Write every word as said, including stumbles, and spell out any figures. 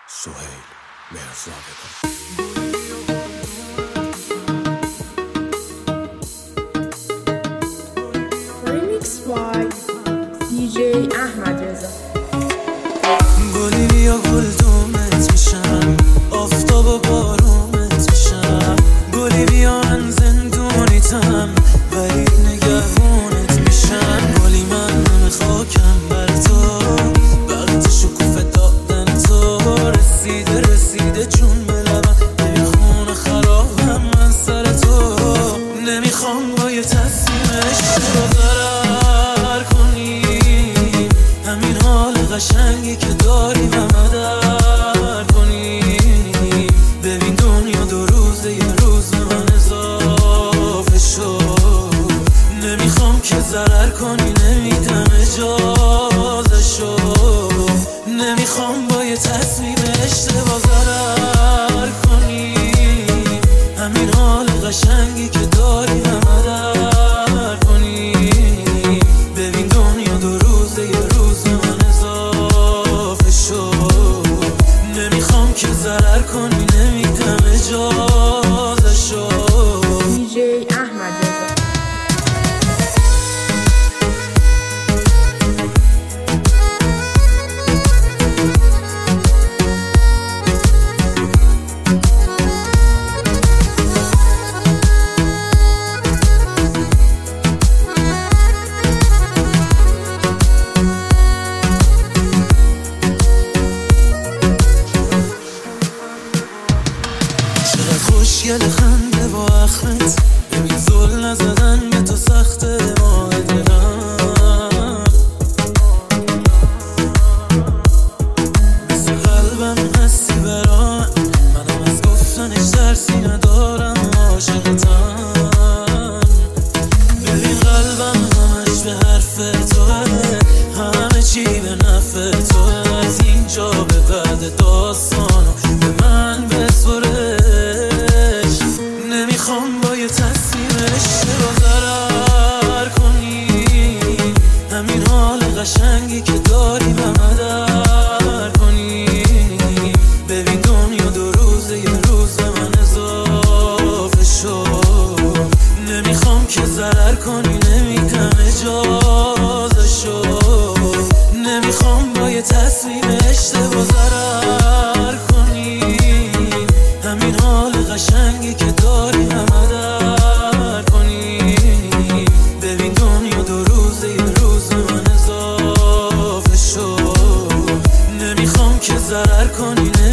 سهیل مهرزادگان. Remix by دی جی احمد رضا. گلی بیا گل دومت میشم، آفتاب و بارونت میشم. گلی بیا من زندونیتم ولی نگهبونت میشم. گلی من نم خاکم بر تو، وقت شکوفه دادن تو. رسیده رسیده جون به لبم، نمیخونه خرابم من سر تو. نمیخوام با یه تصمیم عشق ضرر کنیم، همین حال قشنگی که داریم همه در کنیم. ببین دنیا دو روزه یه روز به من اضافه شد. نمیخوام که ضرر کنی، نمیدم اجازه شد. نمیخوام با یه تصمیم اشتباه ضرر کنیم، همین حال قشنگی که داریم همه در کنیم. ببین دنیا دو روزه یه روز به من اضافه شد. نمیخوام که ضرر کنی، نمیدم اجازه شد. دی جی احمد رضا. چقدر خوشگل خنده با اخمت، ببین زل نزدن به تو سخته ماه دلم. مثل قلبم هستی برام، منم از گفتنش درسی ندارم عاشقتم. ببین قلبم همش به حرف توه، همه چی به نفع توه. از اینجا به بعد داستانو به من بسپرش. نمیخوام با یه تصمیم اشتباه ضرر کنیم، همین حال قشنگی که داریم همه در کنیم. ببین دنیا دو روزه یه روز به من اضافه شد. نمیخوام که ضرر کنی، نمیدم اجازه شد. نمیخوام با یه تصمیم اشتباه ضرر کنیم، همین حال قشنگی که داریم همه در کنیم. ببین دنیا دو روزه یه روز به من اضافه شد. نمیخوام که ضرر کنی،